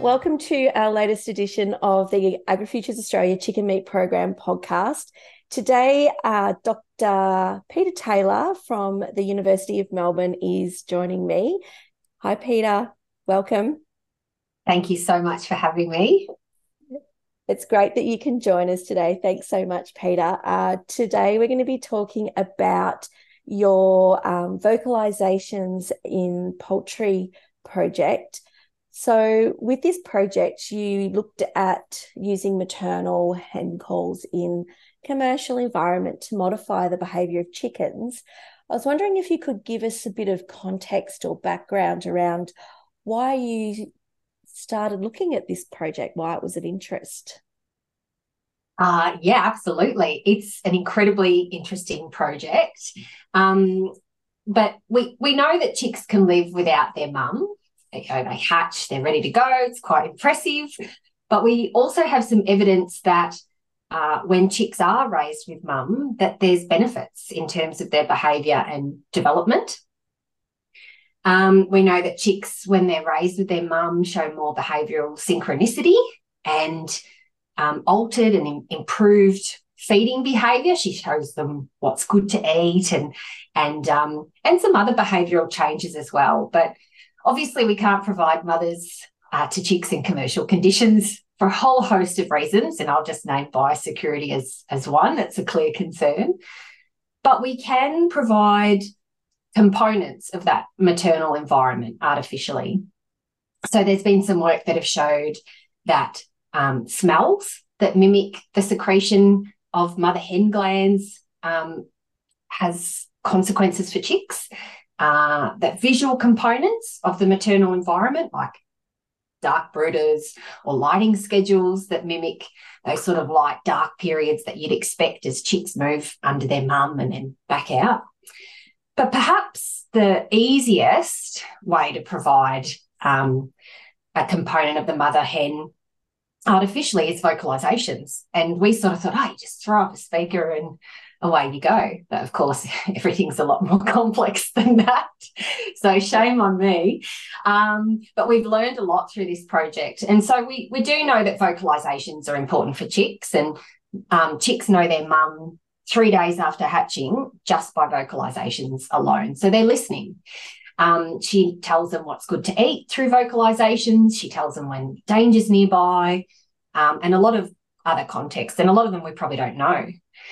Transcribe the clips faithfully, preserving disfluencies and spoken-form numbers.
Welcome to our latest edition of the AgriFutures Australia Chicken Meat Program podcast. Today, uh, Doctor Peter Taylor from the University of Melbourne is joining me. Hi, Peter. Welcome. Thank you so much for having me. It's great that you can join us today. Thanks so much, Peter. Uh, today, we're going to be talking about your um, vocalizations in poultry project. So with this project, you looked at using maternal hen calls in commercial environment to modify the behaviour of chickens. I was wondering if you could give us a bit of context or background around why you started looking at this project, why it was of interest. Uh, yeah, absolutely. It's an incredibly interesting project. Um, but we, we know that chicks can live without their mum. They, they hatch, they're ready to go. It's quite impressive. But we also have some evidence that uh, when chicks are raised with mum, that there's benefits in terms of their behaviour and development. Um, we know that chicks, when they're raised with their mum, show more behavioural synchronicity and um, altered and improved feeding behaviour. She shows them what's good to eat and and um, and some other behavioural changes as well. But obviously, we can't provide mothers uh, to chicks in commercial conditions for a whole host of reasons, and I'll just name biosecurity as, as one. That's a clear concern. But we can provide components of that maternal environment artificially. So there's been some work that have showed that um, smells that mimic the secretion of mother hen glands um, has consequences for chicks. Uh, that visual components of the maternal environment, like dark brooders or lighting schedules that mimic those sort of light dark periods that you'd expect as chicks move under their mum and then back out. But perhaps the easiest way to provide um, a component of the mother hen artificially is vocalizations. And we sort of thought, oh, you just throw up a speaker and away you go. But of course, everything's a lot more complex than that. So shame on me. Um, but we've learned a lot through this project. And so we, we do know that vocalizations are important for chicks, and um, chicks know their mum three days after hatching just by vocalizations alone. So they're listening. Um, she tells them what's good to eat through vocalizations. She tells them when danger's nearby, um, and a lot of other contexts, and a lot of them we probably don't know.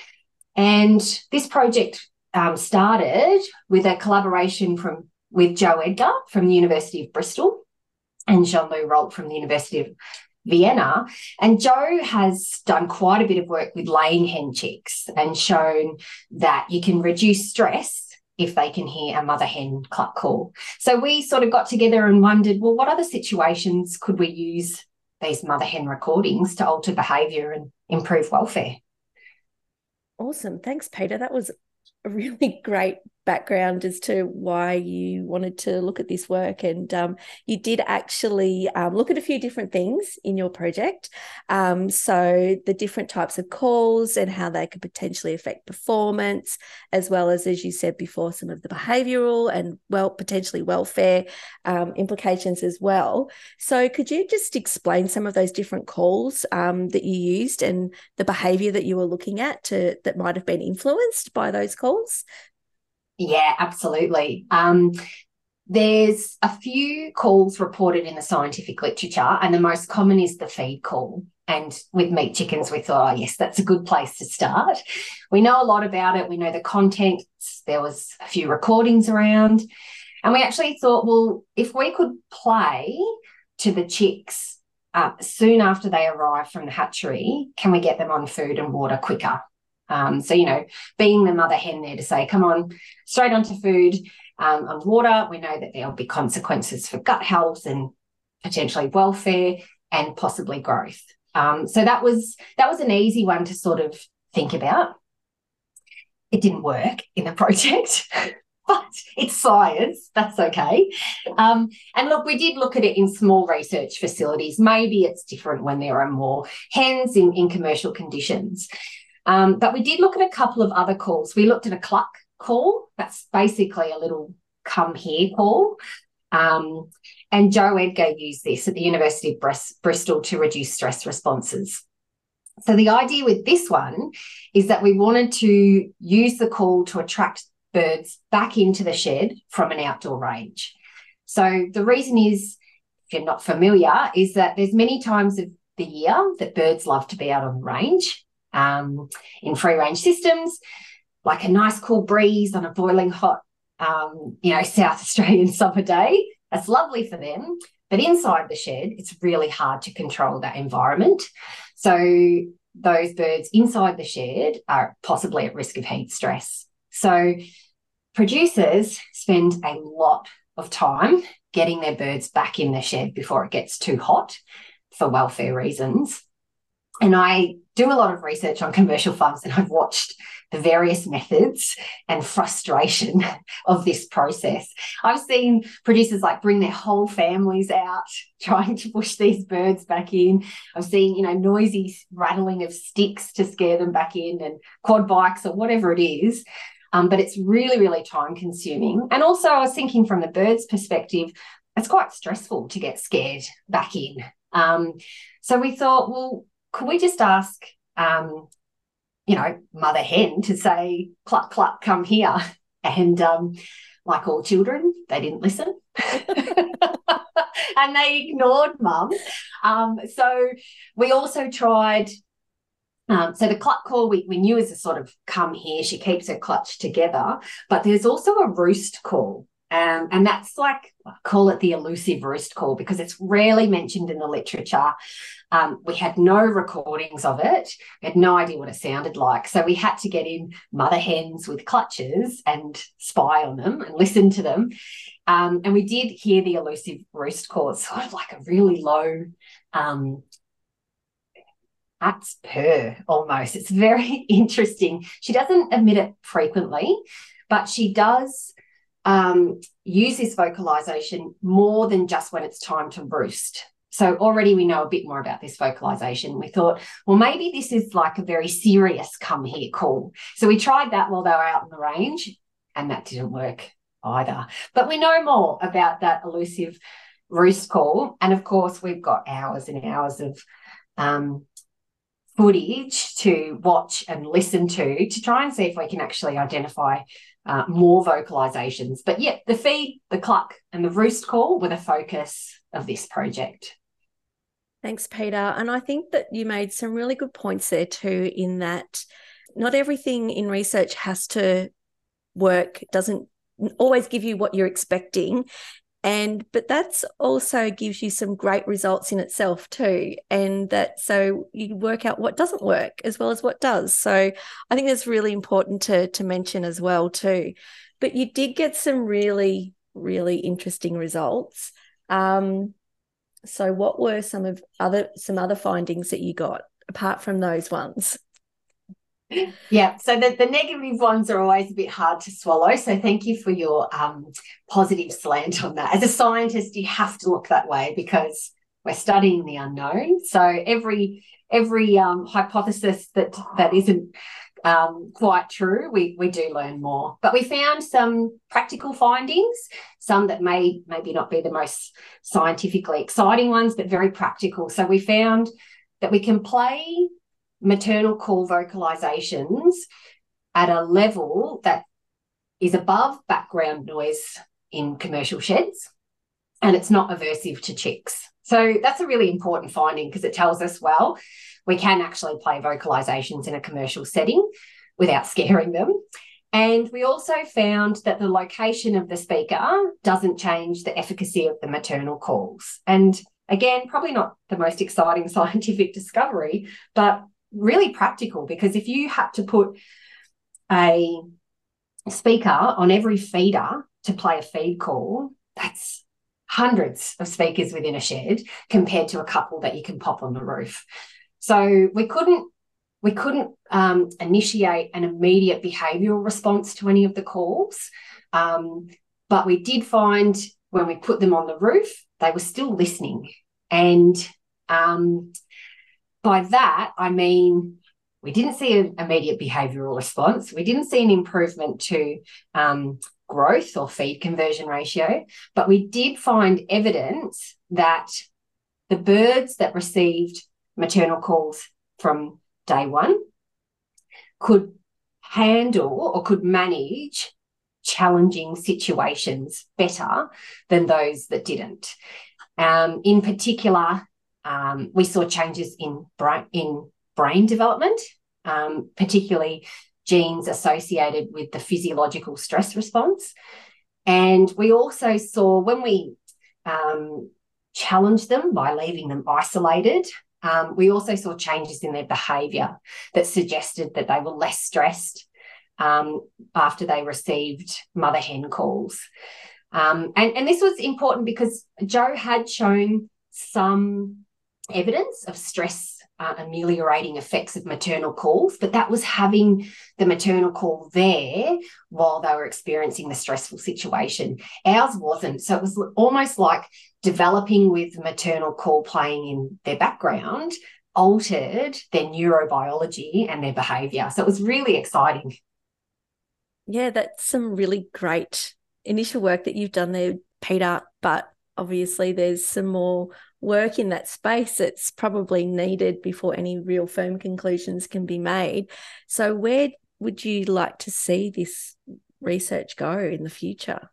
And this project um, started with a collaboration from with Joe Edgar from the University of Bristol and Jean-Louis Rolt from the University of Vienna. And Joe has done quite a bit of work with laying hen chicks and shown that you can reduce stress if they can hear a mother hen cluck call. So we sort of got together and wondered, well, what other situations could we use these mother hen recordings to alter behaviour and improve welfare? Awesome. Thanks, Peter. That was a really great background as to why you wanted to look at this work. And um, you did actually um, look at a few different things in your project. Um, so the different types of calls and how they could potentially affect performance, as well as, as you said before, some of the behavioural and well, potentially welfare um, implications as well. So could you just explain some of those different calls um, that you used and the behaviour that you were looking at to that might have been influenced by those calls? Yeah, absolutely. Um, there's a few calls reported in the scientific literature, and the most common is the feed call. And with meat chickens, we thought, oh, yes, that's a good place to start. We know a lot about it. We know the contents. There was a few recordings around. And we actually thought, well, if we could play to the chicks uh, soon after they arrive from the hatchery, can we get them on food and water quicker? Um, so, you know, being the mother hen there to say, come on, straight onto food um, and water. We know that there'll be consequences for gut health and potentially welfare and possibly growth. Um, so that was that was an easy one to sort of think about. It didn't work in the project, but it's science. That's okay. Um, and look, we did look at it in small research facilities. Maybe it's different when there are more hens in, in commercial conditions. Um, but we did look at a couple of other calls. We looked at a cluck call. That's basically a little come here call. Um, and Joe Edgar used this at the University of Bristol to reduce stress responses. So the idea with this one is that we wanted to use the call to attract birds back into the shed from an outdoor range. So the reason is, if you're not familiar, is that there's many times of the year that birds love to be out on the range um, in free-range systems, like a nice cool breeze on a boiling hot, um, you know, South Australian summer day. That's lovely for them. But inside the shed, it's really hard to control that environment. So those birds inside the shed are possibly at risk of heat stress. So producers spend a lot of time getting their birds back in the shed before it gets too hot for welfare reasons. And I do a lot of research on commercial farms, and I've watched the various methods and frustration of this process. I've seen producers like bring their whole families out trying to push these birds back in. I've seen, you know, noisy rattling of sticks to scare them back in, and quad bikes or whatever it is. Um, but it's really, really time consuming. And also I was thinking from the bird's perspective, it's quite stressful to get scared back in. Um, so we thought, well, could we just ask, um, you know, mother hen to say, cluck, cluck, come here. And um, like all children, they didn't listen. And they ignored mum. Um, so we also tried, um, so the cluck call we, we knew is a sort of come here, she keeps her clutch together, but there's also a roost call. Um, and that's like, I call it the elusive roost call because it's rarely mentioned in the literature. Um, we had no recordings of it. We had no idea what it sounded like. So we had to get in mother hens with clutches and spy on them and listen to them. Um, and we did hear the elusive roost call. It's sort of like a really low, um, that's purr almost. It's very interesting. She doesn't emit it frequently, but she does um, use this vocalization more than just when it's time to roost. So already we know a bit more about this vocalization. We thought, well, maybe this is like a very serious come here call. So we tried that while they were out on the range, and that didn't work either. But we know more about that elusive roost call. And of course, we've got hours and hours of um, footage to watch and listen to to try and see if we can actually identify uh, more vocalizations. But yeah, the feed, the cluck, and the roost call were the focus of this project. Thanks, Peter. And I think that you made some really good points there too, in that not everything in research has to work, doesn't always give you what you're expecting. And but that's also gives you some great results in itself too. And that so you work out what doesn't work as well as what does. So I think that's really important to, to mention as well too. But you did get some really, really interesting results. Um, so what were some of other some other findings that you got apart from those ones? Yeah, so the, the negative ones are always a bit hard to swallow. So thank you for your um, positive slant on that. As a scientist, you have to look that way because we're studying the unknown. So every every um, hypothesis that that isn't um, quite true, we we do learn more. But we found some practical findings, some that may maybe not be the most scientifically exciting ones, but very practical. So we found that we can play maternal call vocalizations at a level that is above background noise in commercial sheds, and it's not aversive to chicks. So that's a really important finding because it tells us, well, we can actually play vocalizations in a commercial setting without scaring them. And we also found that the location of the speaker doesn't change the efficacy of the maternal calls. And again, probably not the most exciting scientific discovery, but really practical, because if you had to put a speaker on every feeder to play a feed call, that's hundreds of speakers within a shed compared to a couple that you can pop on the roof. So we couldn't we couldn't um, initiate an immediate behavioural response to any of the calls, um, but we did find when we put them on the roof, they were still listening. And um, by that, I mean, we didn't see an immediate behavioural response. We didn't see an improvement to um, growth or feed conversion ratio, but we did find evidence that the birds that received maternal calls from day one could handle or could manage challenging situations better than those that didn't. Um, in particular, um, we saw changes in brain, in brain development, um, particularly genes associated with the physiological stress response. And we also saw when we um, challenged them by leaving them isolated, um, we also saw changes in their behaviour that suggested that they were less stressed um, after they received mother hen calls. Um, and, and this was important because Jo had shown some evidence of stress uh, ameliorating effects of maternal calls, but that was having the maternal call there while they were experiencing the stressful situation. Ours wasn't. So it was almost like developing with maternal call playing in their background altered their neurobiology and their behaviour. So it was really exciting. Yeah, that's some really great initial work that you've done there, Peter, but obviously there's some more work in that space that's probably needed before any real firm conclusions can be made. So where would you like to see this research go in the future?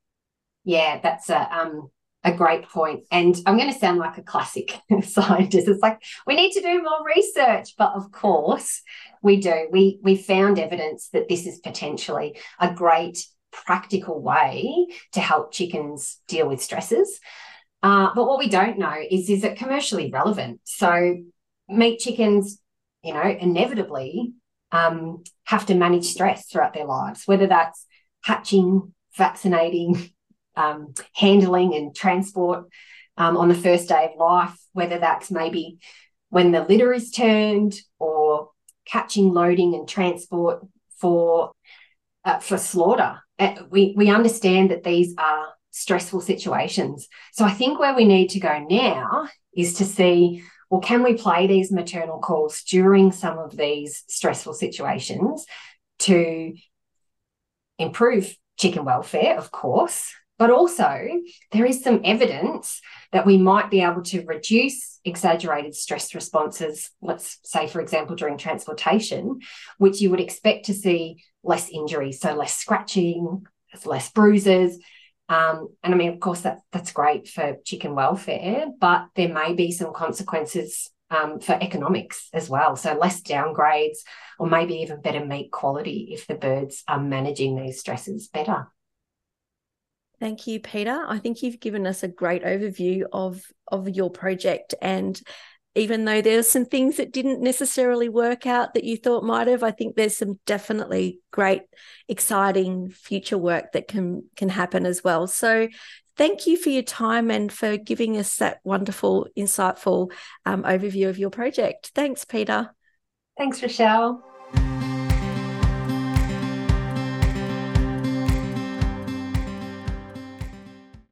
Yeah, that's a um a great point. And I'm going to sound like a classic scientist. It's like, we need to do more research. But of course we do. We we found evidence that this is potentially a great practical way to help chickens deal with stresses. Uh, but what we don't know is, is it commercially relevant? So meat chickens, you know, inevitably um, have to manage stress throughout their lives, whether that's hatching, vaccinating, um, handling and transport um, on the first day of life, whether that's maybe when the litter is turned, or catching, loading and transport for uh, for slaughter. Uh, we, we understand that these are stressful situations. So I think where we need to go now is to see, well, can we play these maternal calls during some of these stressful situations to improve chicken welfare, of course, but also there is some evidence that we might be able to reduce exaggerated stress responses, let's say, for example, during transportation, which you would expect to see less injury, so less scratching, less bruises. Um, and I mean, of course, that, that's great for chicken welfare, but there may be some consequences um, for economics as well. So less downgrades, or maybe even better meat quality if the birds are managing these stresses better. Thank you, Peter. I think you've given us a great overview of, of your project. And even though there's some things that didn't necessarily work out that you thought might have, I think there's some definitely great, exciting future work that can, can happen as well. So thank you for your time and for giving us that wonderful, insightful um, overview of your project. Thanks, Peter. Thanks, Rochelle.